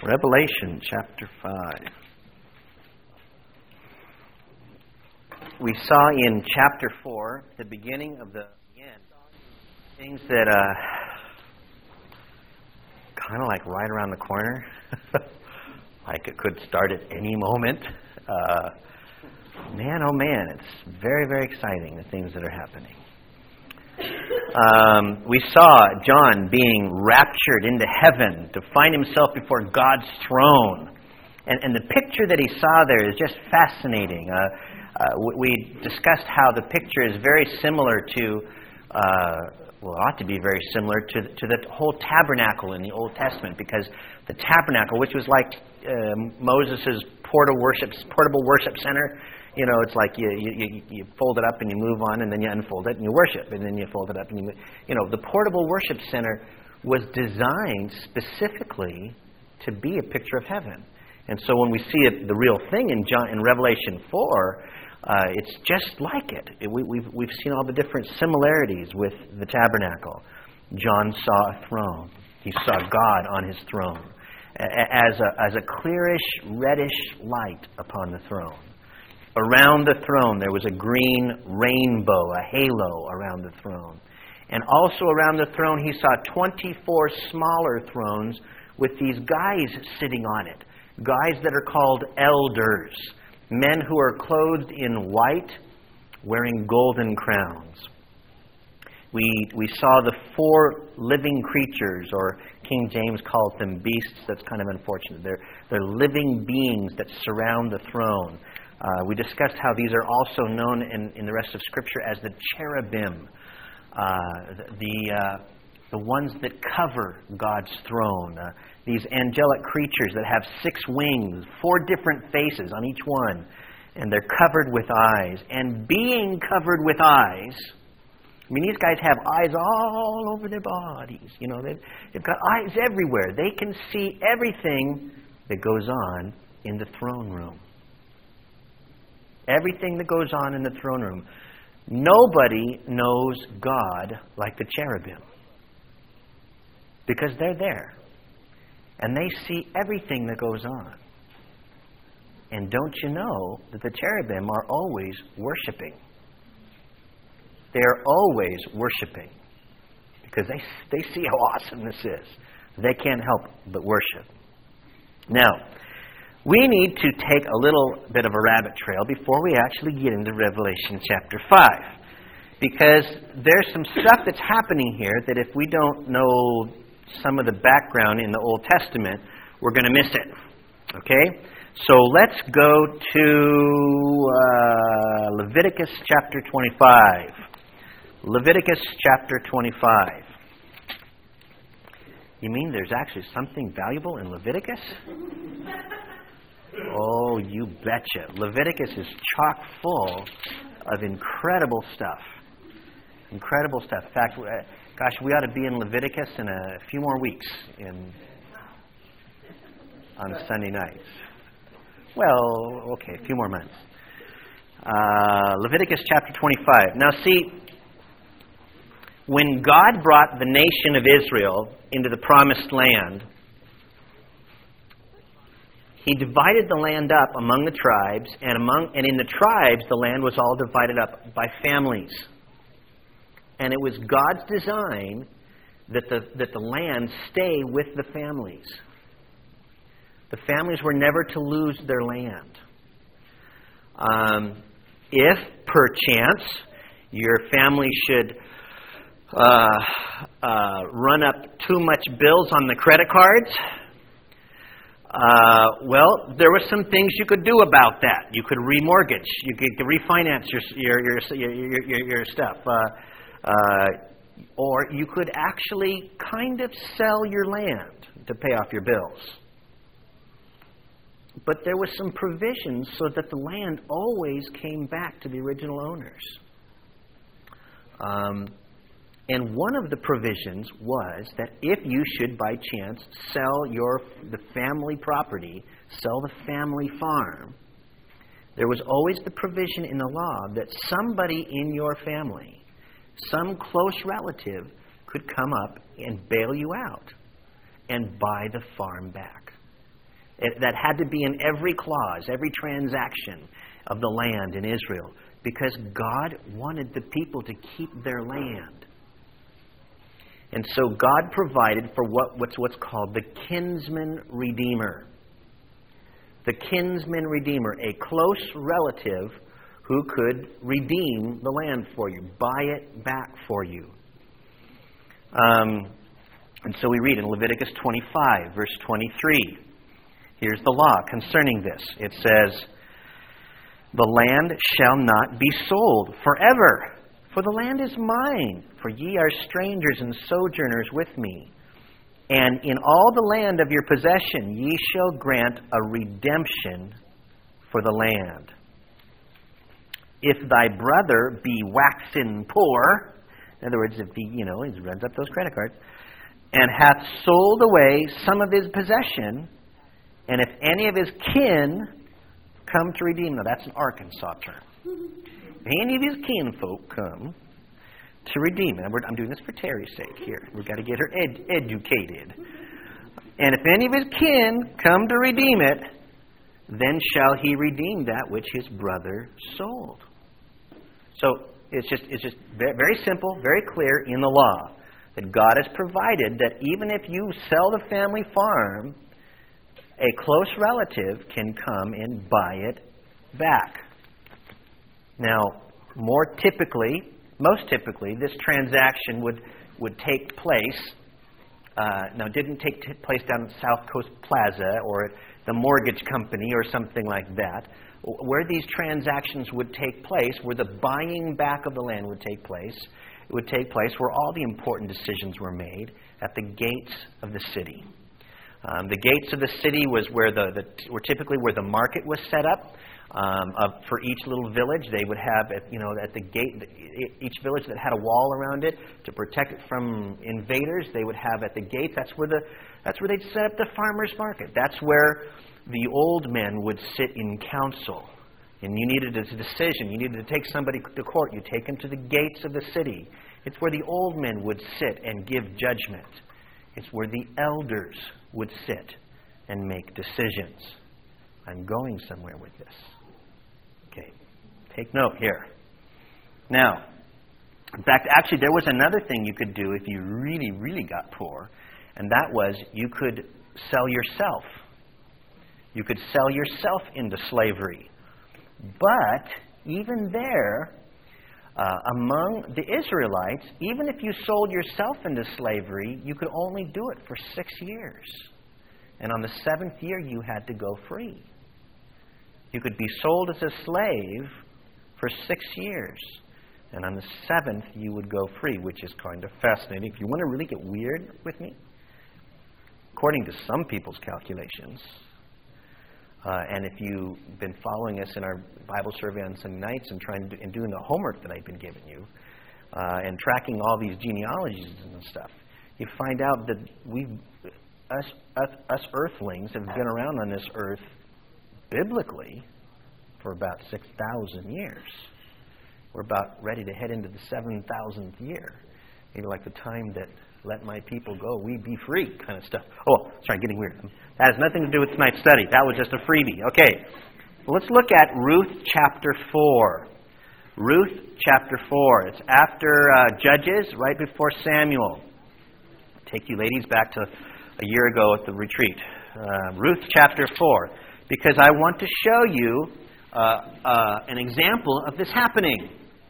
Revelation chapter 5. We saw in chapter 4, the beginning of the end, things that kind of like right around the corner, like it could start at any moment. Man, oh man, it's very, very exciting, the things that are happening. We saw John being raptured into heaven to find himself before God's throne. And the picture that he saw there is just fascinating. We discussed how the picture is very similar to, ought to be very similar to the whole tabernacle in the Old Testament, because the tabernacle, which was like Moses' portable worship center, you know, it's like you fold it up and you move on, and then you unfold it and you worship, and then you fold it up and you move. You know, the portable worship center was designed specifically to be a picture of heaven. And so when we see it, the real thing in Revelation 4, it's just like it. We've seen all the different similarities with the tabernacle. John saw a throne. He saw God on his throne as a clearish, reddish light upon the throne. Around the throne there was a green rainbow, a halo around the throne. And also around the throne he saw 24 smaller thrones with these guys sitting on it. Guys that are called elders. Men who are clothed in white, wearing golden crowns. We saw the 4 living creatures, or King James calls them beasts. That's kind of unfortunate. They're living beings that surround the throne. We discussed how these are also known in the rest of Scripture as the cherubim, the ones that cover God's throne. These angelic creatures that have 6 wings, 4 different faces on each one, and they're covered with eyes. And being covered with eyes, I mean, these guys have eyes all over their bodies. You know, they've got eyes everywhere. They can see everything that goes on in the throne room. Everything that goes on in the throne room. Nobody knows God like the cherubim, because they're there. And they see everything that goes on. And don't you know that the cherubim are always worshiping? They're always worshiping. Because they see how awesome this is. They can't help but worship. Now, we need to take a little bit of a rabbit trail before we actually get into Revelation chapter 5. Because there's some stuff that's happening here that if we don't know some of the background in the Old Testament, we're going to miss it. Okay? So let's go to Leviticus chapter 25. Leviticus chapter 25. You mean there's actually something valuable in Leviticus? Oh, you betcha. Leviticus is chock full of incredible stuff. Incredible stuff. In fact, gosh, we ought to be in Leviticus in a few more weeks on Sunday nights. Well, okay, a few more months. Leviticus chapter 25. Now see, when God brought the nation of Israel into the promised land, He divided the land up among the tribes, and in the tribes the land was all divided up by families. And it was God's design that the land stay with the families. The families were never to lose their land. If, perchance, your family should run up too much bills on the credit cards, well, there were some things you could do about that. You could remortgage. You could refinance your stuff. Or you could actually kind of sell your land to pay off your bills. But there was some provisions so that the land always came back to the original owners. And one of the provisions was that if you should by chance sell the family property, sell the family farm, there was always the provision in the law that somebody in your family, some close relative, could come up and bail you out and buy the farm back. that had to be in every clause, every transaction of the land in Israel, because God wanted the people to keep their land. And so God provided for what's called the kinsman redeemer. The kinsman redeemer, a close relative who could redeem the land for you, buy it back for you. And so we read in Leviticus 25, verse 23. Here's the law concerning this. It says, "The land shall not be sold forever, for the land is mine, for ye are strangers and sojourners with me. And in all the land of your possession ye shall grant a redemption for the land. If thy brother be waxen poor," in other words, if he runs up those credit cards, "and hath sold away some of his possession, and if any of his kin come to redeem," now that's an Arkansas term. "If any of his kinfolk come to redeem," and I'm doing this for Terry's sake here. We've got to get her educated. "And if any of his kin come to redeem it, then shall he redeem that which his brother sold." So it's just very simple, very clear in the law that God has provided that even if you sell the family farm, a close relative can come and buy it back. Now, most typically, this transaction would take place. Now, it didn't take place down at South Coast Plaza or at the mortgage company or something like that. Where these transactions would take place, where the buying back of the land would take place, it would take place where all the important decisions were made at the gates of the city. The gates of the city were typically where the market was set up. For each little village, they would have at the gate, each village that had a wall around it to protect it from invaders. They would have at the gate. That's where they'd set up the farmers' market. That's where the old men would sit in council. And you needed a decision. You needed to take somebody to court. You take them to the gates of the city. It's where the old men would sit and give judgment. It's where the elders would sit and make decisions. I'm going somewhere with this. Okay, take note here. Now, in fact, actually, there was another thing you could do if you really, really got poor, and that was you could sell yourself. You could sell yourself into slavery. But even there, among the Israelites, even if you sold yourself into slavery, you could only do it for 6 years. And on the 7th year, you had to go free. You could be sold as a slave for 6 years. And on the 7th, you would go free, which is kind of fascinating. If you want to really get weird with me, according to some people's calculations, and if you've been following us in our Bible survey on Sunday nights and doing the homework that I've been giving you, and tracking all these genealogies and stuff, you find out that us earthlings have been around on this earth biblically for about 6,000 years. We're about ready to head into the 7,000th year. Maybe like the time that "let my people go, we be free" kind of stuff. Oh, sorry, getting weird. That has nothing to do with tonight's study. That was just a freebie. Okay, well, let's look at Ruth chapter 4. Ruth chapter 4. It's after Judges, right before Samuel. I'll take you ladies back to a year ago at the retreat. Ruth chapter 4. Because I want to show you an example of this happening.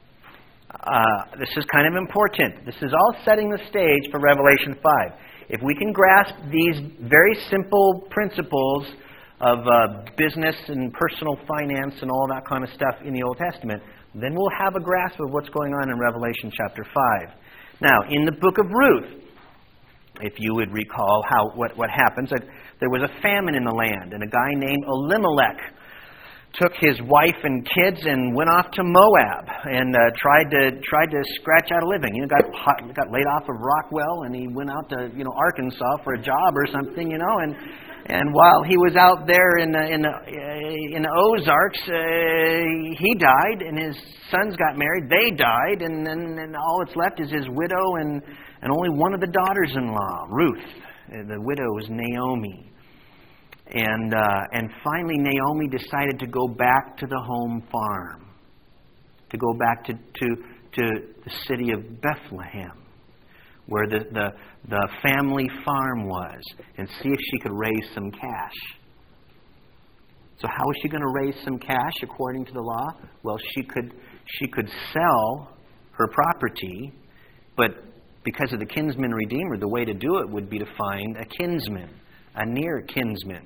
This is kind of important. This is all setting the stage for Revelation 5. If we can grasp these very simple principles of business and personal finance and all that kind of stuff in the Old Testament, then we'll have a grasp of what's going on in Revelation chapter 5. Now, in the book of Ruth, if you would recall what happens, there was a famine in the land, and a guy named Elimelech took his wife and kids and went off to Moab and tried to scratch out a living. Got laid off of Rockwell, and he went out to Arkansas for a job or something, And while he was out there in the Ozarks, he died, and his sons got married. They died, and then all that's left is his widow and only one of the daughters-in-law, Ruth. The widow was Naomi. And finally, Naomi decided to go back to the home farm, to go back to the city of Bethlehem, where the family farm was, and see if she could raise some cash. So how was she going to raise some cash according to the law? Well, she could sell her property, but because of the kinsman redeemer, the way to do it would be to find a kinsman, a near kinsman.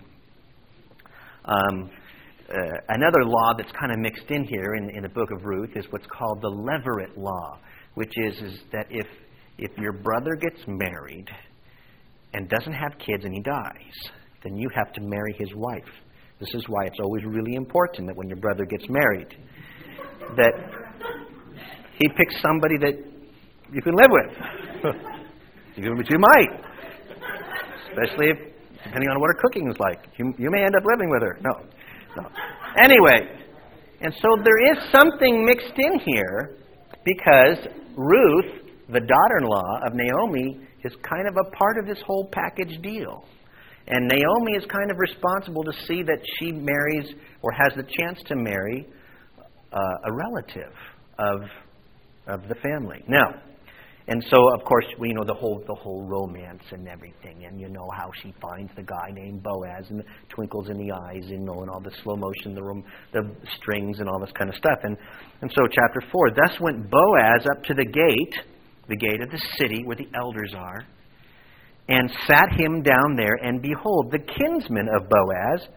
Another law that's kind of mixed in here in the book of Ruth is what's called the Levirate law, which is that if your brother gets married and doesn't have kids and he dies, then you have to marry his wife. This is why it's always really important that when your brother gets married, that he picks somebody that you can live with. You might. Especially depending on what her cooking is like. You may end up living with her. No. Anyway, and so there is something mixed in here because Ruth, the daughter-in-law of Naomi, is kind of a part of this whole package deal. And Naomi is kind of responsible to see that she marries or has the chance to marry a relative of the family. Now, and so of course we know the whole romance and everything, and you know how she finds the guy named Boaz and the twinkles in the eyes, and all the slow motion, the strings and all this kind of stuff. And so chapter 4, thus went Boaz up to the gate of the city where the elders are, and sat him down there, and behold, the kinsman of Boaz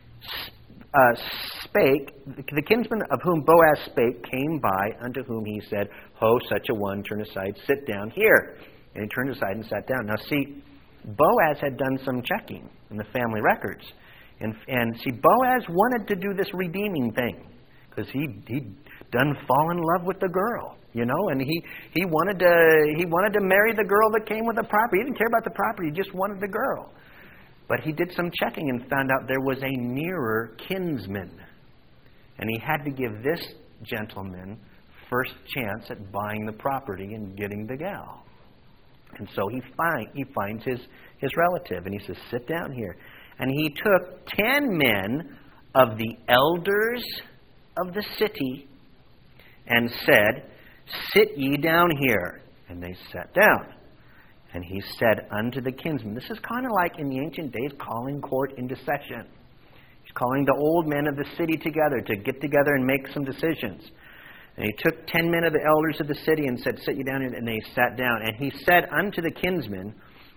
spake, the kinsman of whom Boaz spake came by, unto whom he said, Ho, such a one, turn aside, sit down here. And he turned aside and sat down. Now see, Boaz had done some checking in the family records. And see, Boaz wanted to do this redeeming thing, because he'd done fall in love with the girl. And he wanted to marry the girl that came with the property. He didn't care about the property, he just wanted the girl. But he did some checking and found out there was a nearer kinsman. And he had to give this gentleman first chance at buying the property and getting the gal. And so he finds his relative, and he says, sit down here. And he took 10 men of the elders of the city and said, sit ye down here. And they sat down. And he said unto the kinsman, this is kind of like in the ancient days calling court into session. He's calling the old men of the city together to get together and make some decisions. And he took 10 men of the elders of the city and said, sit you down here. And they sat down. And he said unto the kinsman,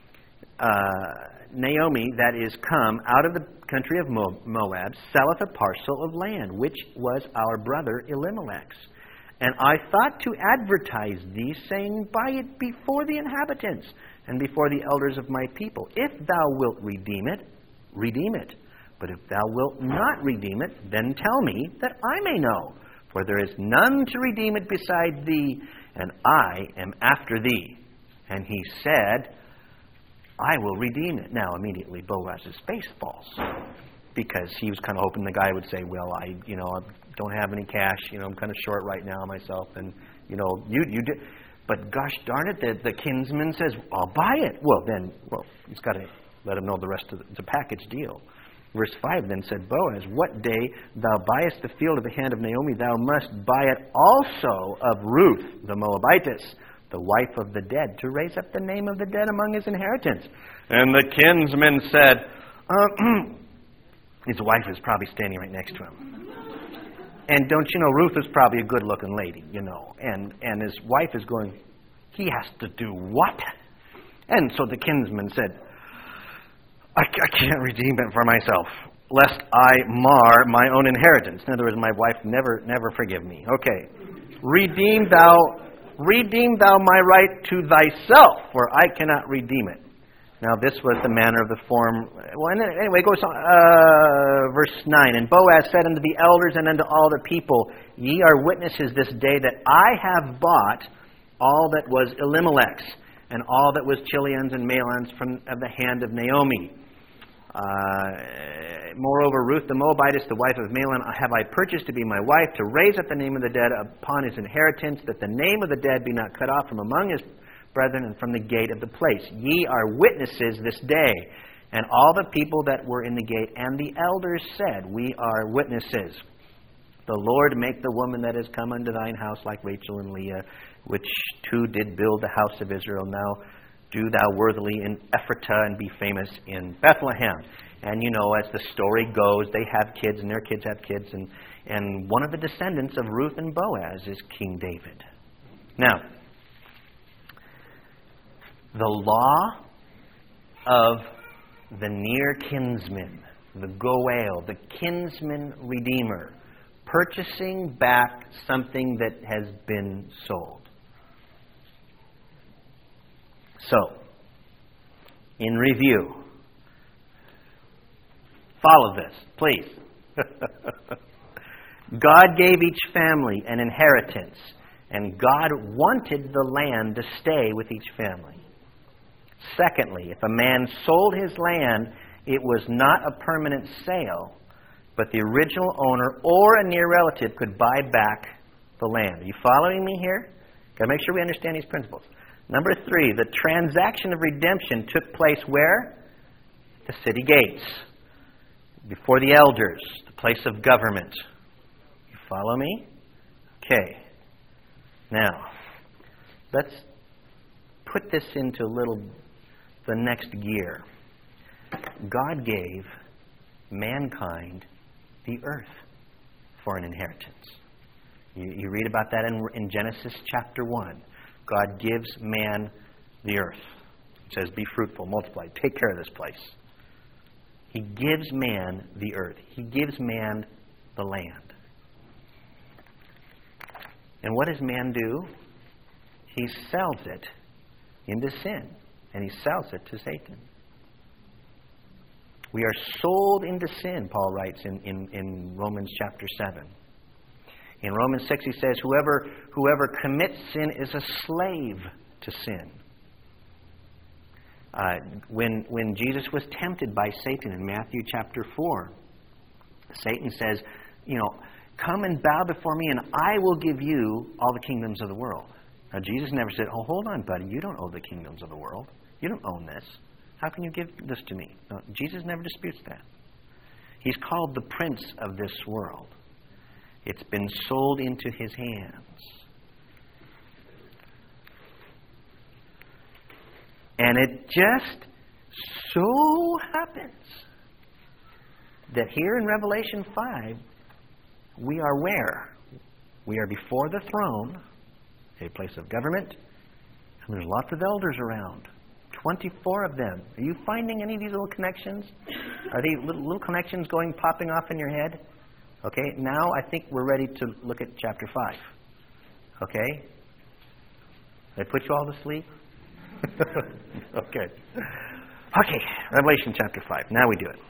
Naomi, that is come out of the country of Moab, selleth a parcel of land, which was our brother Elimelech's. And I thought to advertise thee, saying, buy it before the inhabitants and before the elders of my people. If thou wilt redeem it, redeem it. But if thou wilt not redeem it, then tell me, that I may know. For there is none to redeem it beside thee, and I am after thee. And he said, I will redeem it. Now, immediately Boaz's face falls, because he was kind of hoping the guy would say, well, I don't have any cash, I'm kind of short right now myself, and, you did. But gosh darn it, the kinsman says, I'll buy it. Well, he's got to let him know the rest of the package deal. Verse 5 then said Boaz, what day thou buyest the field of the hand of Naomi, thou must buy it also of Ruth the Moabitess, the wife of the dead, to raise up the name of the dead among his inheritance. And the kinsman said, his wife is probably standing right next to him. And don't you know, Ruth is probably a good-looking lady, And his wife is going, he has to do what? And so the kinsman said, I can't redeem it for myself, lest I mar my own inheritance. In other words, my wife never forgive me. Okay. Redeem thou my right to thyself, for I cannot redeem it. Now this was the manner of the form. Well, anyway, it goes on. Verse 9. And Boaz said unto the elders and unto all the people, ye are witnesses this day that I have bought all that was Elimelech's, and all that was Chilion's and Mahlon's from the hand of Naomi. Moreover, Ruth the Moabitess, the wife of Mahlon, have I purchased to be my wife, to raise up the name of the dead upon his inheritance, that the name of the dead be not cut off from among his brethren and from the gate of the place. Ye are witnesses this day. And all the people that were in the gate and the elders said, We are witnesses. The Lord make the woman that is come unto thine house like Rachel and Leah, which two did build the house of Israel. Now do thou worthily in Ephratah and be famous in Bethlehem. And you know, as the story goes, they have kids and their kids have kids. And one of the descendants of Ruth and Boaz is King David. Now, the law of the near kinsman, the Goel, the kinsman redeemer, purchasing back something that has been sold. So, in review, follow this, please. God gave each family an inheritance, and God wanted the land to stay with each family. Secondly, if a man sold his land, it was not a permanent sale, but the original owner or a near relative could buy back the land. Are you following me here? Got to make sure we understand these principles. Number 3, the transaction of redemption took place where? The city gates. Before the elders, the place of government. You follow me? Okay. Now, let's put this into the next gear. God gave mankind the earth for an inheritance. You read about that in Genesis chapter 1. God gives man the earth. It says, be fruitful, multiply, take care of this place. He gives man the earth. He gives man the land. And what does man do? He sells it into sin. And he sells it to Satan. We are sold into sin, Paul writes in Romans chapter 7. In Romans 6 he says, whoever commits sin is a slave to sin. When Jesus was tempted by Satan in Matthew chapter 4, Satan says, come and bow before me and I will give you all the kingdoms of the world. Now Jesus never said, oh, hold on, buddy, you don't own the kingdoms of the world. You don't own this. How can you give this to me? No, Jesus never disputes that. He's called the prince of this world. It's been sold into his hands. And it just so happens that here in Revelation 5, we are where? We are before the throne, a place of government, and there's lots of elders around. 24 of them. Are you finding any of these little connections? Are these little connections popping off in your head? Okay, now I think we're ready to look at chapter 5. Okay? Did I put you all to sleep? Okay. Okay, Revelation chapter 5. Now we do it.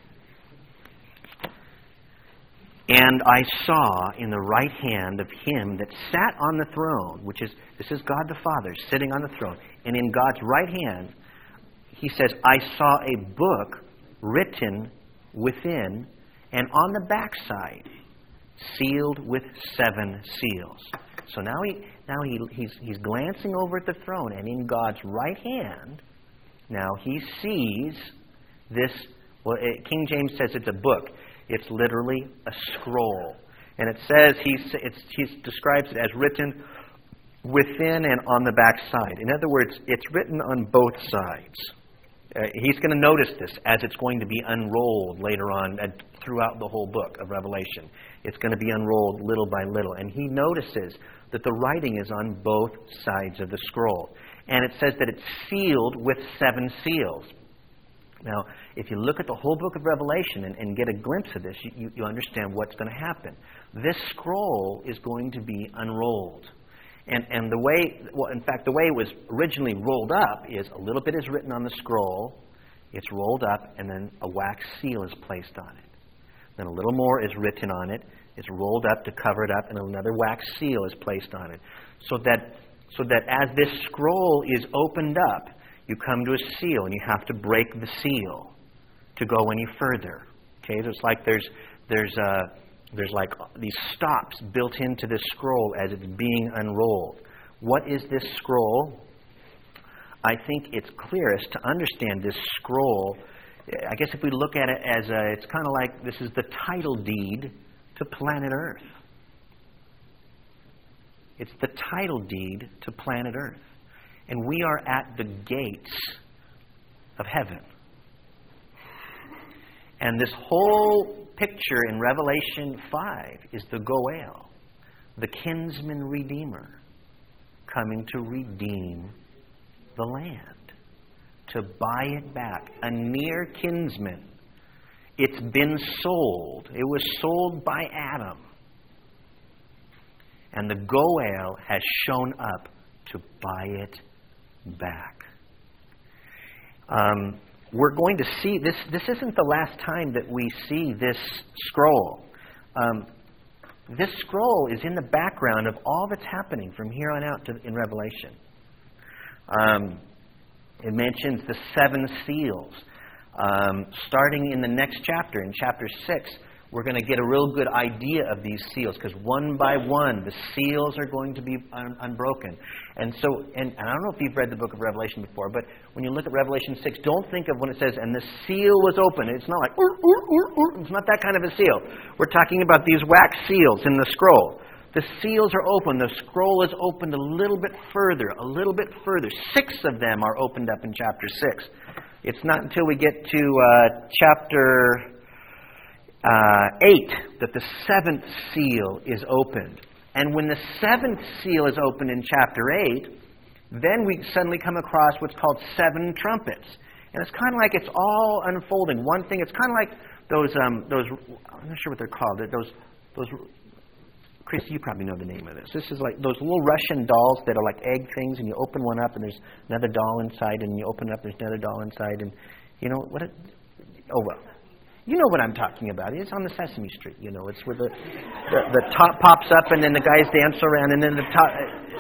And I saw in the right hand of him that sat on the throne, this is God the Father sitting on the throne. And in God's right hand, he says, I saw a book written within and on the backside, sealed with 7 seals. So now he's glancing over at the throne, and in God's right hand, now he sees this. Well, King James says it's a book. It's literally a scroll, and it says he describes it as written within and on the backside. In other words, it's written on both sides. He's going to notice this as it's going to be unrolled later on throughout the whole book of Revelation. It's going to be unrolled little by little. And he notices that the writing is on both sides of the scroll. And it says that it's sealed with 7 seals. Now, if you look at the whole book of Revelation and get a glimpse of this, you understand what's going to happen. This scroll is going to be unrolled. And the way it was originally rolled up is a little bit is written on the scroll, it's rolled up, and then a wax seal is placed on it. Then a little more is written on it, it's rolled up to cover it up, and another wax seal is placed on it. So that as this scroll is opened up, you come to a seal, and you have to break the seal to go any further. Okay, so it's like there's like these stops built into this scroll as it's being unrolled. What is this scroll? I think it's clearest to understand this scroll I guess if we look at it as it's kind of like this is the title deed to planet Earth. It's the title deed to planet Earth. And we are at the gates of heaven. And this whole picture in Revelation 5 is the Goel, the kinsman redeemer, coming to redeem the land, to buy it back. A near kinsman. It's been sold. It was sold by Adam. And the Goel has shown up to buy it back. We're going to see this. This isn't the last time that we see this scroll. This scroll is in the background of all that's happening from here on out in Revelation. It mentions the 7 seals. Starting in the next chapter, in chapter 6, we're going to get a real good idea of these seals, because one by one, the seals are going to be unbroken. And so, and I don't know if you've read the book of Revelation before, but when you look at Revelation 6, don't think of when it says, and the seal was open. It's not like, it's not that kind of a seal. We're talking about these wax seals in the scroll. The seals are open. The scroll is opened a little bit further, a little bit further. 6 of them are opened up in chapter 6. It's not until we get to chapter 8 that the 7th seal is opened. And when the 7th seal is opened in chapter 8, then we suddenly come across what's called 7 trumpets. And it's kind of like it's all unfolding. One thing, it's kind of like those I'm not sure what they're called. Those Chris, you probably know the name of this. This is like those little Russian dolls that are like egg things, and you open one up and there's another doll inside, and you open it up, there's another doll inside, and you know what? Oh well. You know what I'm talking about. It's on the Sesame Street. You know, it's where the top pops up and then the guys dance around and then the top...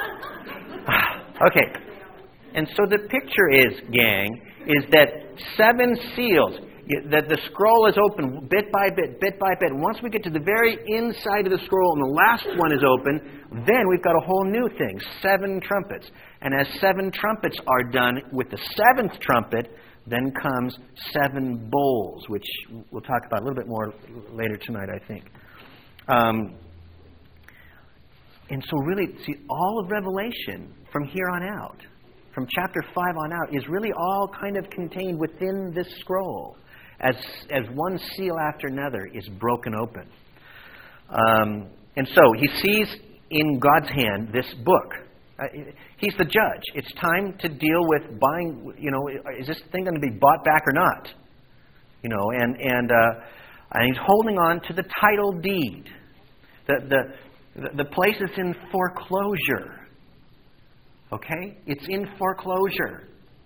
Okay. And so the picture is, gang, is that 7 seals, that the scroll is open bit by bit, bit by bit. And once we get to the very inside of the scroll and the last one is open, then we've got a whole new thing, 7 trumpets. And as 7 trumpets are done with the 7th trumpet, then comes 7 bowls, which we'll talk about a little bit more later tonight, I think. And so really, see, all of Revelation from here on out, from chapter 5 on out, is really all kind of contained within this scroll as one seal after another is broken open. And so he sees in God's hand this book. He's the judge. It's time to deal with buying, you know, is this thing going to be bought back or not? You know, and he's holding on to the title deed. The place is in foreclosure. Okay? It's in foreclosure.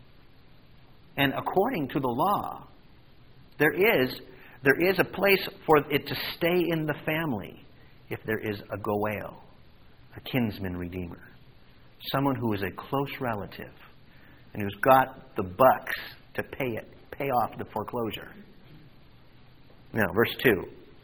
And according to the law, there is a place for it to stay in the family if there is a goel, a kinsman redeemer. Someone who is a close relative and who's got the bucks to pay off the foreclosure. Now, verse 2.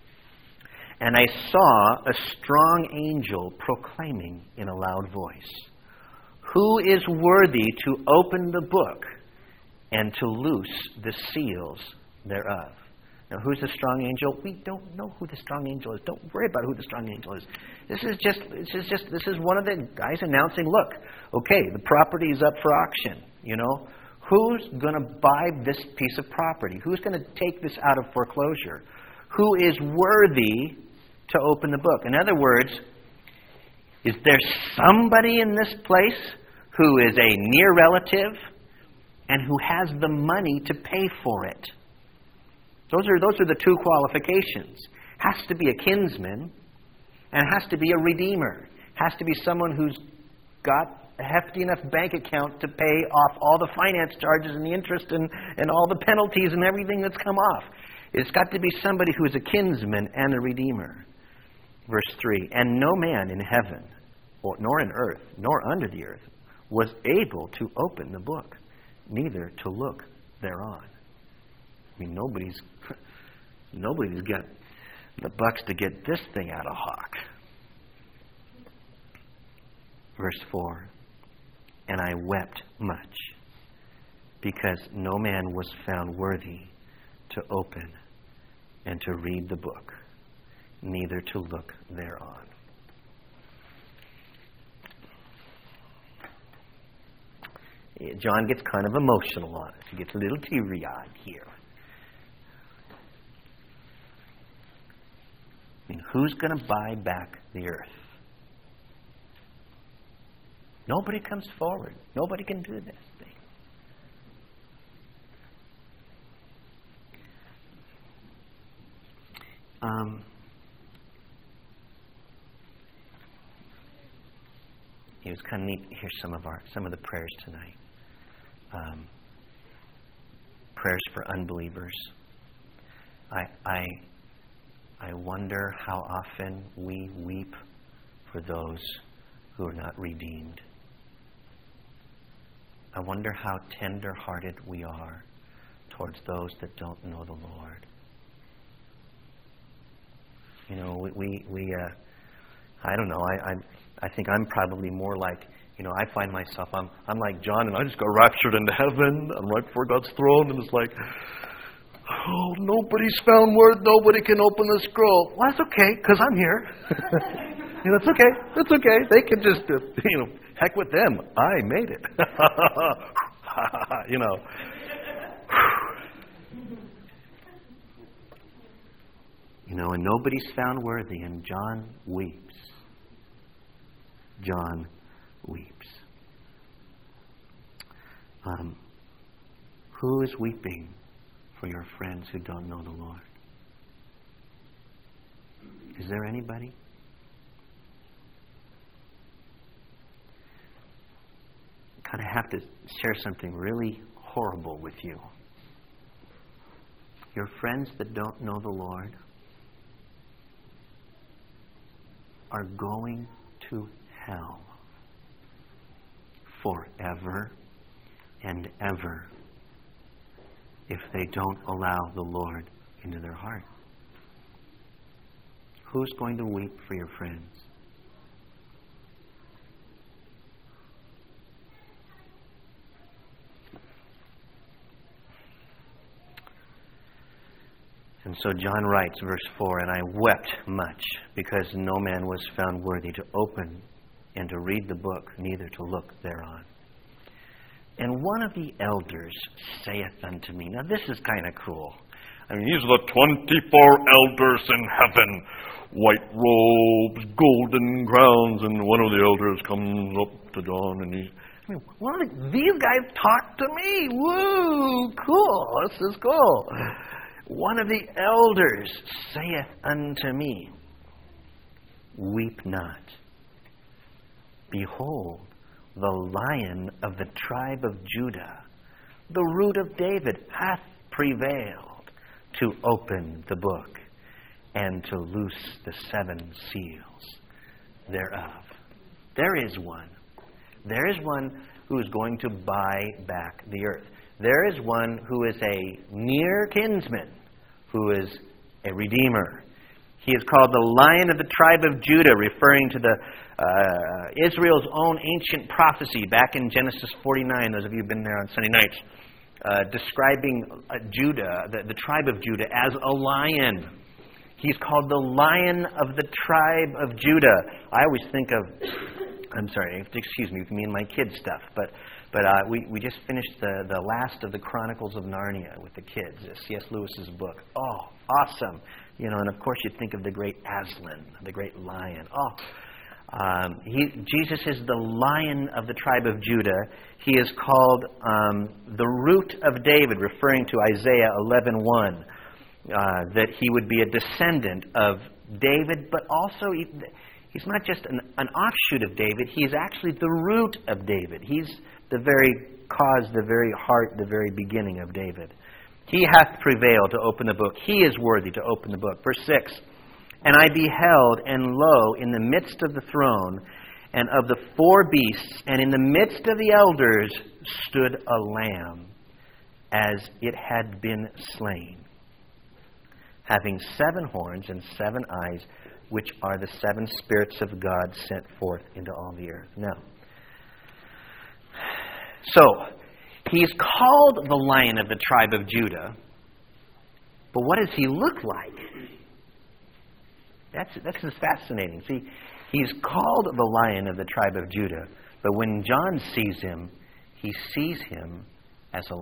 And I saw a strong angel proclaiming in a loud voice, "Who is worthy to open the book and to loose the seals thereof?" Now, who's the strong angel? We don't know who the strong angel is. Don't worry about who the strong angel is. This is one of the guys announcing, look, okay, the property is up for auction. You know, who's going to buy this piece of property? Who's going to take this out of foreclosure? Who is worthy to open the book? In other words, is there somebody in this place who is a near relative and who has the money to pay for it? Those are the 2 qualifications. Has to be a kinsman, and has to be a redeemer. Has to be someone who's got a hefty enough bank account to pay off all the finance charges and the interest and all the penalties and everything that's come off. It's got to be somebody who is a kinsman and a redeemer. Verse 3, and no man in heaven, nor in earth, nor under the earth, was able to open the book, neither to look thereon. I mean, nobody's got the bucks to get this thing out of hock. Verse 4, and I wept much, because no man was found worthy to open and to read the book, neither to look thereon. John gets kind of emotional on it. He gets a little teary-eyed here. I mean, who's going to buy back the earth? Nobody comes forward. Nobody can do this thing. It was kind of neat to hear some of the prayers tonight. Prayers for unbelievers. I wonder how often we weep for those who are not redeemed. I wonder how tender-hearted we are towards those that don't know the Lord. You know, I don't know. I think I'm probably more like, you know, I find myself, I'm like John, and I just got raptured into heaven. I'm right before God's throne, and it's like, oh, nobody's found word. Nobody can open the scroll. Well, that's okay, because I'm here. You know, it's okay. It's okay. They can just, heck with them. I made it. You know. You know, and nobody's found worthy, and John weeps. John weeps. Who is weeping for your friends who don't know the Lord? Is there anybody? I kind of have to share something really horrible with you. Your friends that don't know the Lord are going to hell forever and ever if they don't allow the Lord into their heart. Who's going to weep for your friends? And so John writes, verse 4, "And I wept much, because no man was found worthy to open and to read the book, neither to look thereon. And one of the elders saith unto me," now this is kind of cool. I mean, these are the 24 elders in heaven, white robes, golden crowns, and one of the elders comes up to John, and these guys talk to me. Woo, cool, this is cool. One of the elders saith unto me, "Weep not. Behold, the Lion of the tribe of Judah, the Root of David, hath prevailed to open the book and to loose the 7 seals thereof." There is one. There is one who is going to buy back the earth. There is one who is a near kinsman, who is a redeemer. He is called the Lion of the tribe of Judah, referring to the Israel's own ancient prophecy back in Genesis 49, those of you who've been there on Sunday nights, describing Judah, the tribe of Judah, as a lion. He's called the Lion of the tribe of Judah. I always think of, I'm sorry, excuse me, me and my kids stuff, but we just finished the last of the Chronicles of Narnia with the kids, C.S. Lewis's book. Oh, awesome. You know, and of course you think of the great Aslan, the great lion. Jesus is the Lion of the tribe of Judah. He is called the Root of David, referring to Isaiah 11:1, that he would be a descendant of David, but also he's not just an offshoot of David. He is actually the root of David. He's the very cause, the very heart, the very beginning of David. He hath prevailed to open the book. He is worthy to open the book. Verse 6, "And I beheld, and lo, in the midst of the throne, and of the 4 beasts, and in the midst of the elders, stood a lamb, as it had been slain, having 7 horns and 7 eyes, which are the 7 spirits of God sent forth into all the earth." Now, so, he's called the Lion of the tribe of Judah, But what does he look like? That's just fascinating. See, he's called the Lion of the tribe of Judah, but when John sees him, he sees him as a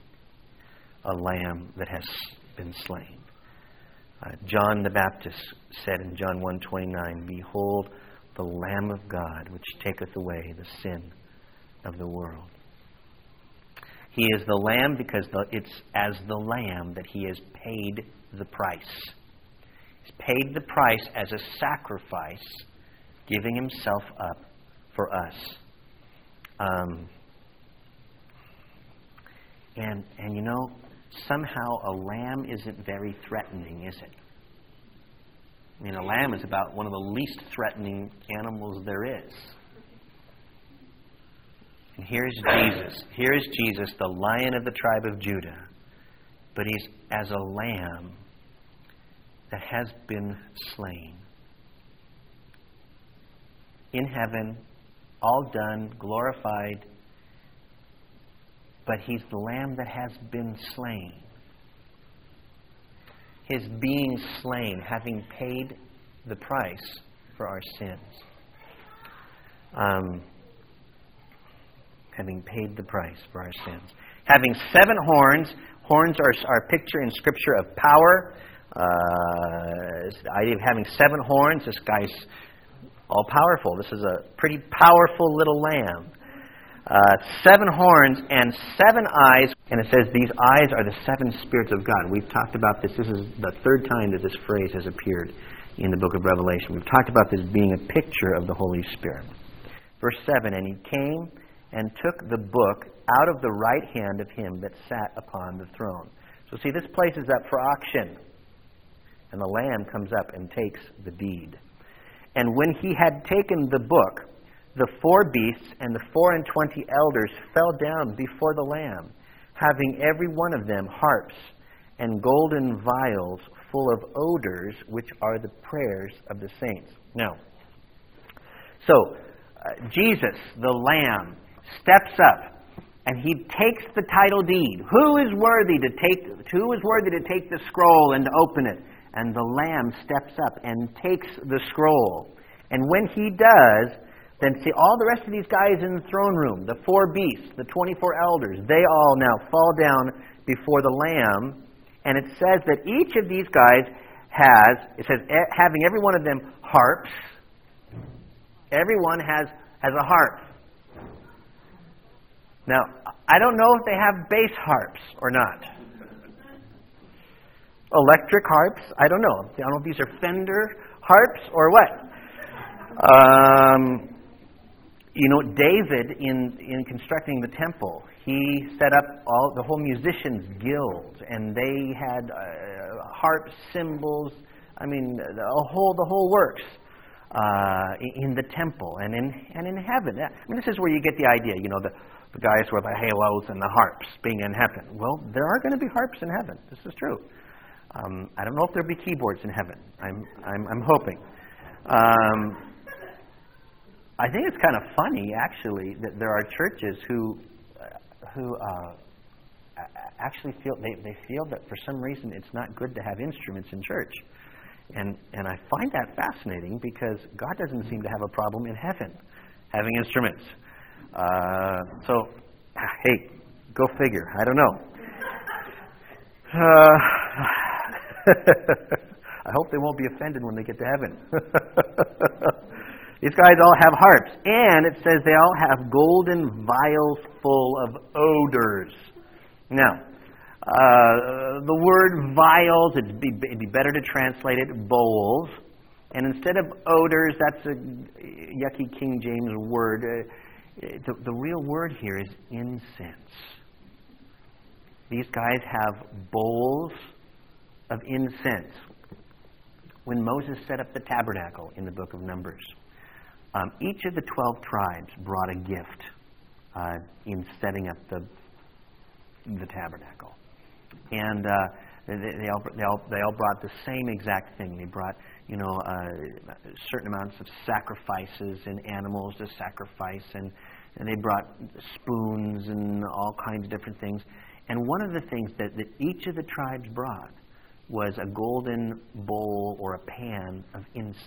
lamb that has been slain. John the Baptist said in John 1:29, "Behold, the Lamb of God, which taketh away the sin of the world." He is the Lamb because it's as the Lamb that he has paid the price. He's paid the price as a sacrifice, giving himself up for us. And you know, somehow a lamb isn't very threatening, is it? I mean, a lamb is about one of the least threatening animals there is. And here's Jesus. Here's Jesus, the Lion of the tribe of Judah. But he's as a lamb that has been slain. In heaven, all done, glorified. But he's the lamb that has been slain. His being slain, having paid the price for our sins. Having paid the price for our sins. Having 7 horns. Horns are a picture in Scripture of power. The idea of having 7 horns. This guy's all powerful. This is a pretty powerful little lamb. 7 horns and 7 eyes. And it says these eyes are the 7 spirits of God. We've talked about this. This is the 3rd time that this phrase has appeared in the book of Revelation. We've talked about this being a picture of the Holy Spirit. Verse 7, "And he came and took the book out of the right hand of him that sat upon the throne." So see, this place is up for auction. And the Lamb comes up and takes the deed. "And when he had taken the book, the 4 beasts and the 24 elders fell down before the Lamb, having every one of them harps and golden vials full of odors, which are the prayers of the saints." Now, so Jesus, the Lamb, steps up and he takes the title deed. Who is worthy to take the scroll and to open it? And the Lamb steps up and takes the scroll. And when he does, then see all the rest of these guys in the throne room, the 4 beasts, the 24 elders, they all now fall down before the Lamb. And it says that each of these guys having every one of them harps. Everyone has a harp. Now, I don't know if they have bass harps or not. Electric harps? I don't know. I don't know if these are Fender harps or what. David, in constructing the temple, he set up the whole musicians' guild, and they had harps, cymbals. I mean, the whole works in the temple and in heaven. I mean, this is where you get the idea. The guys with the halos and the harps being in heaven. Well, there are going to be harps in heaven. This is true. I don't know if there'll be keyboards in heaven. I'm hoping. I think it's kind of funny, actually, that there are churches who actually feel they feel that for some reason it's not good to have instruments in church, and I find that fascinating because God doesn't seem to have a problem in heaven having instruments. So, hey, go figure. I don't know. I hope they won't be offended when they get to heaven. These guys all have harps. And it says they all have golden vials full of odors. Now, the word vials, it'd be better to translate it bowls. And instead of odors, that's a yucky King James word. The real word here is incense. These guys have bowls of incense. When Moses set up the tabernacle in the book of Numbers, each of the 12 tribes brought a gift in setting up the tabernacle, and they all brought the same exact thing. They brought certain amounts of sacrifices and animals to sacrifice, and they brought spoons and all kinds of different things. And one of the things that each of the tribes brought was a golden bowl or a pan of incense.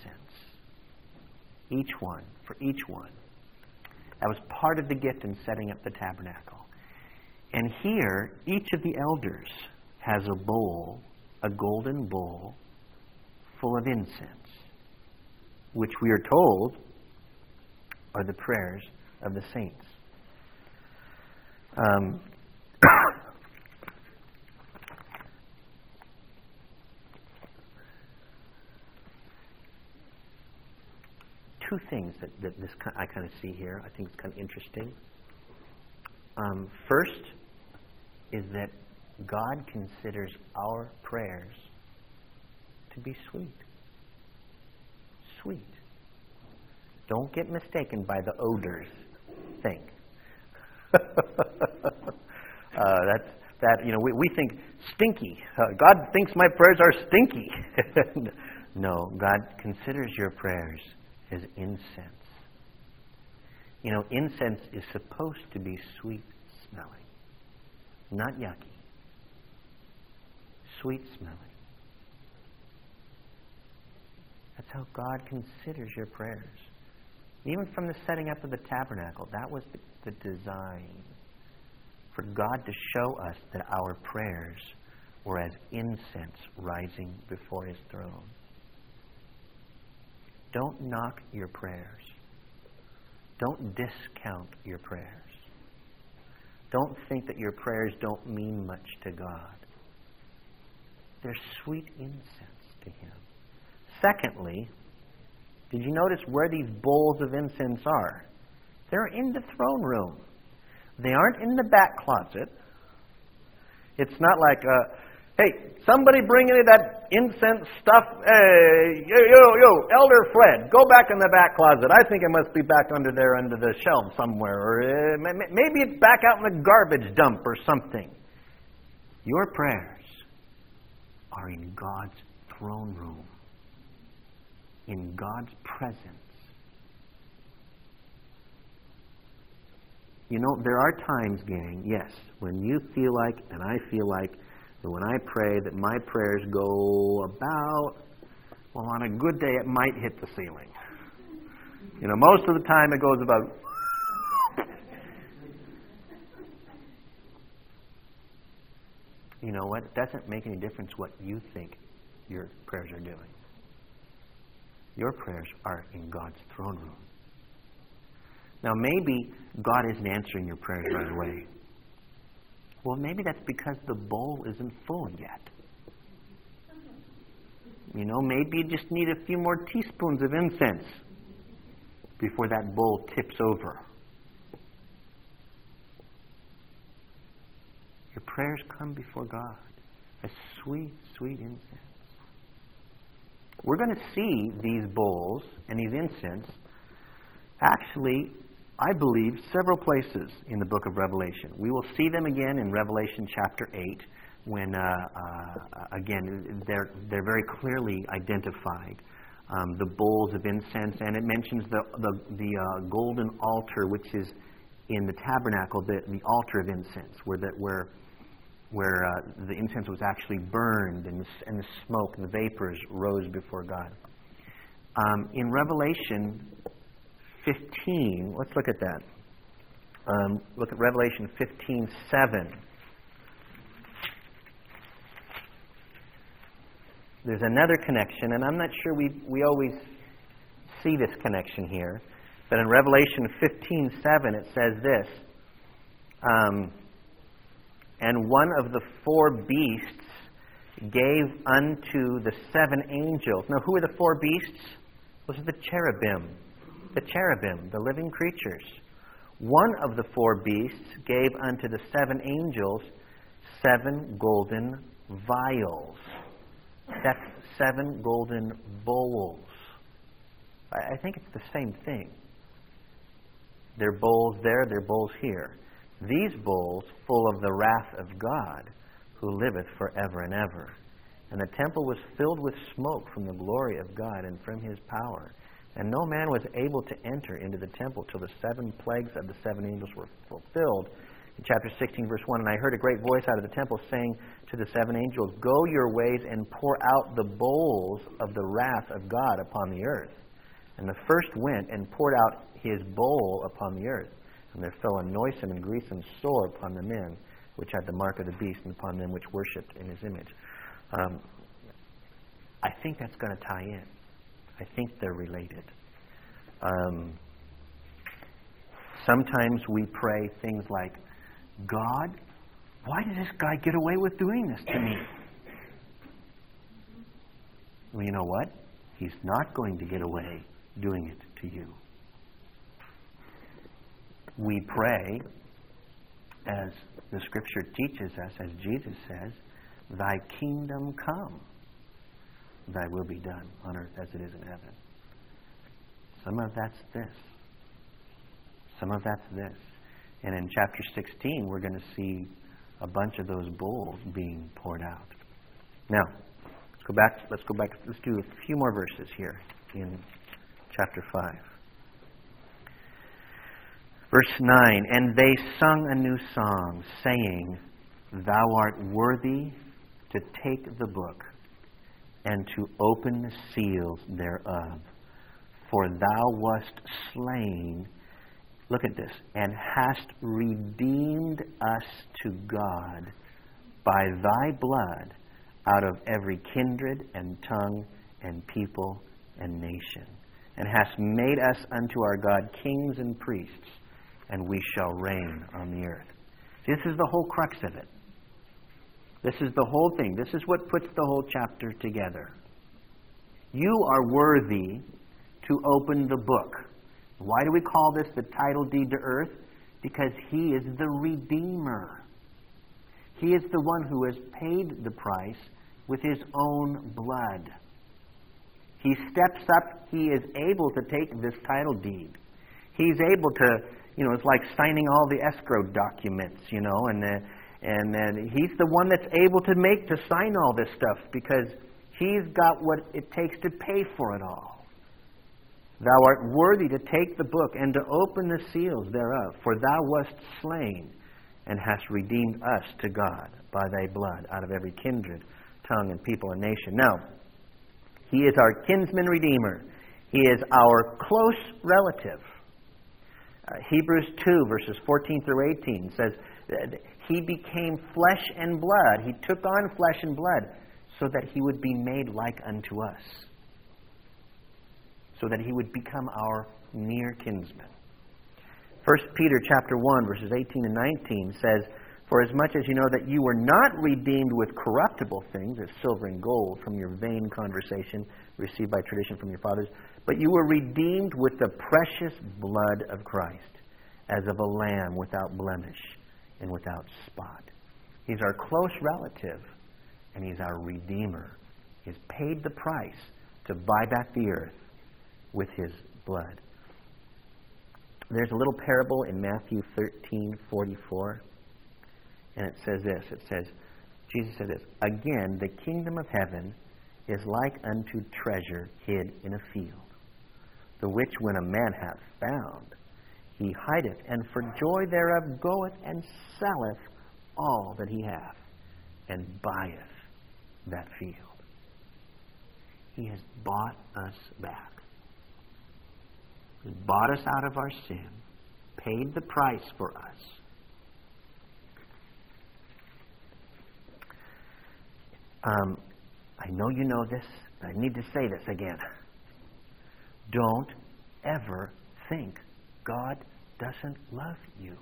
For each one. That was part of the gift in setting up the tabernacle. And here, each of the elders has a bowl, a golden bowl, full of incense, which we are told are the prayers of the saints. Two things that this I kind of see here. I think it's kind of interesting. First is that God considers our prayers to be sweet. Sweet. Don't get mistaken by the odors thing. We think stinky. God thinks my prayers are stinky. No, God considers your prayers as incense. Incense is supposed to be sweet smelling, not yucky. Sweet smelling. That's how God considers your prayers. Even from the setting up of the tabernacle, that was the design. For God to show us that our prayers were as incense rising before His throne. Don't knock your prayers. Don't discount your prayers. Don't think that your prayers don't mean much to God. They're sweet incense to Him. Secondly, did you notice where these bowls of incense are? They're in the throne room. They aren't in the back closet. It's not like, hey, somebody bring any of that incense stuff. Hey, yo, Elder Fred, go back in the back closet. I think it must be back under there under the shelf somewhere. Or maybe it's back out in the garbage dump or something. Your prayers are in God's throne room. In God's presence. There are times, gang, yes, when you feel like, and I feel like, that when I pray, that my prayers go about, well, on a good day, it might hit the ceiling. Most of the time it goes about. You know what? It doesn't make any difference what you think your prayers are doing. Your prayers are in God's throne room. Now, maybe God isn't answering your prayers right away. Well, maybe that's because the bowl isn't full yet. Maybe you just need a few more teaspoons of incense before that bowl tips over. Your prayers come before God as sweet, sweet incense. We're going to see these bowls and these incense actually, I believe, several places in the book of Revelation. We will see them again in Revelation chapter 8 when, again, they're very clearly identified. The bowls of incense, and it mentions the golden altar, which is in the tabernacle, the altar of incense, where the incense was actually burned and the smoke and the vapors rose before God. In Revelation 15, let's look at that. Look at Revelation 15:7. There's another connection, and I'm not sure we always see this connection here. But in Revelation 15:7, it says this. And one of the four beasts gave unto the seven angels. Now, who are the four beasts? Those are the cherubim. The cherubim, the living creatures. One of the four beasts gave unto the seven angels 7 golden vials. That's 7 golden bowls. I think it's the same thing. There are bowls there, there are bowls here. These bowls full of the wrath of God, who liveth forever and ever. And the temple was filled with smoke from the glory of God and from His power. And no man was able to enter into the temple till the 7 plagues of the 7 angels were fulfilled. In chapter 16, verse 1, "And I heard a great voice out of the temple saying to the seven angels, 'Go your ways and pour out the bowls of the wrath of God upon the earth.' And the first went and poured out his bowl upon the earth. And there fell a noisome and grievous sore upon the men which had the mark of the beast, and upon them which worshipped in his image." I think that's going to tie in. I think they're related. Sometimes we pray things like, "God, why did this guy get away with doing this to me?" Well, you know what? He's not going to get away doing it to you. We pray, as the Scripture teaches us, as Jesus says, "Thy kingdom come, thy will be done on earth as it is in heaven." Some of that's this. Some of that's this. And in chapter 16, we're going to see a bunch of those bowls being poured out. Now, let's go back. Let's do a few more verses here in chapter 5. Verse 9, "And they sung a new song, saying, 'Thou art worthy to take the book and to open the seals thereof. For thou wast slain,'" look at this, "'and hast redeemed us to God by thy blood out of every kindred and tongue and people and nation, and hast made us unto our God kings and priests, and we shall reign on the earth.'" This is the whole crux of it. This is the whole thing. This is what puts the whole chapter together. You are worthy to open the book. Why do we call this the title deed to earth? Because He is the Redeemer. He is the one who has paid the price with His own blood. He steps up. He is able to take this title deed. He's able to, it's like signing all the escrow documents, and then He's the one that's able to sign all this stuff because He's got what it takes to pay for it all. "Thou art worthy to take the book and to open the seals thereof, for thou wast slain and hast redeemed us to God by thy blood out of every kindred, tongue, and people and nation." Now, He is our kinsman redeemer. He is our close relative. Hebrews 2, verses 14 through 18 says that He became flesh and blood. He took on flesh and blood so that He would be made like unto us, so that He would become our near kinsman. 1 Peter chapter 1, verses 18 and 19 says, "For as much as you know that you were not redeemed with corruptible things, as silver and gold, from your vain conversation received by tradition from your fathers, but you were redeemed with the precious blood of Christ, as of a lamb without blemish and without spot." He's our close relative, and He's our Redeemer. He's paid the price to buy back the earth with His blood. There's a little parable in Matthew 13:44, and it says this. Jesus said this, "Again, the kingdom of heaven is like unto treasure hid in a field, the which when a man hath found, he hideth, and for joy thereof goeth and selleth all that he hath, and buyeth that field." He has bought us back. He bought us out of our sin, paid the price for us. I know you know this, but I need to say this again. Don't ever think God doesn't love you.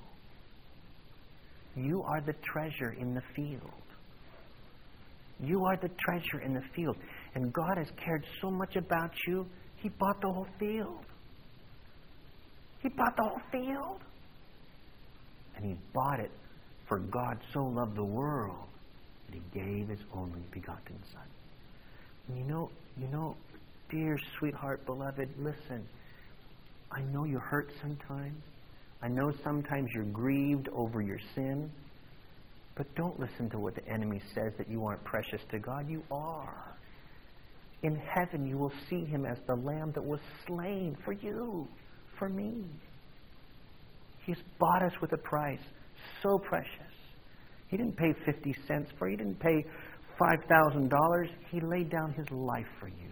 You are the treasure in the field. You are the treasure in the field. And God has cared so much about you, He bought the whole field. He bought the whole field. And He bought it, for God so loved the world that He gave His only begotten Son. And you know, dear sweetheart, beloved, listen. I know you're hurt sometimes. I know sometimes you're grieved over your sin. But don't listen to what the enemy says that you aren't precious to God. You are. In heaven you will see Him as the Lamb that was slain for you, for me. He's bought us with a price So precious. He didn't pay 50 cents for it. He didn't pay $5,000. He laid down his life for you.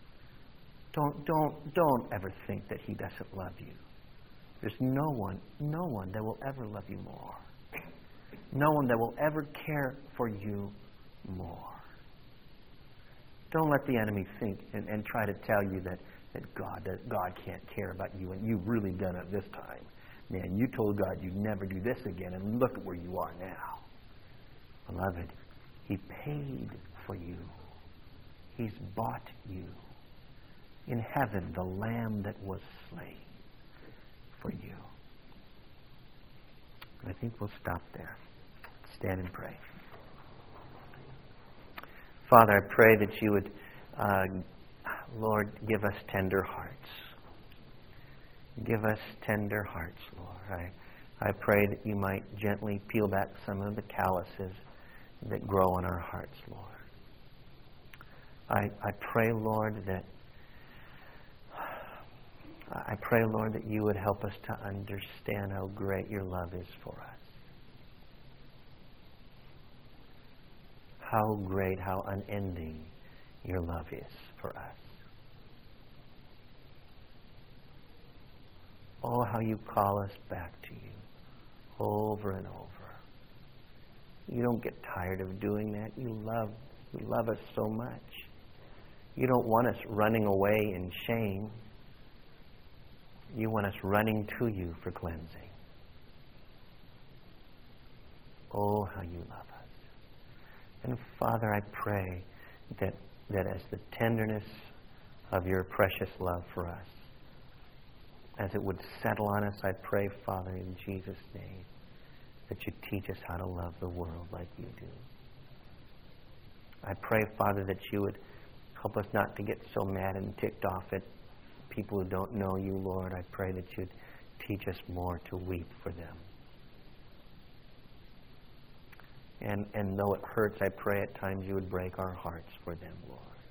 Don't ever think that he doesn't love you. There's no one that will ever love you more. No one that will ever care for you more. Don't let the enemy think and try to tell you that God can't care about you and you've really done it this time. Man, you told God you'd never do this again, and look at where you are now. Beloved, He paid for you. He's bought you. In heaven, the Lamb that was slain for you. I think we'll stop there. Stand and pray. Father, I pray that you would, Lord, give us tender hearts. Give us tender hearts, Lord. I pray that you might gently peel back some of the calluses that grow in our hearts, Lord. I pray, Lord, that you would help us to understand how great your love is for us. How great, how unending your love is for us. Oh, how you call us back to you over and over. You don't get tired of doing that. You love us so much. You don't want us running away in shame. You want us running to you for cleansing. Oh, how you love us. And Father, I pray that as the tenderness of your precious love for us, as it would settle on us, I pray, Father, in Jesus' name, that you teach us how to love the world like you do. I pray, Father, that you would help us not to get so mad and ticked off at people who don't know you, Lord. I pray that you'd teach us more to weep for them. And though it hurts, I pray at times you would break our hearts for them, Lord.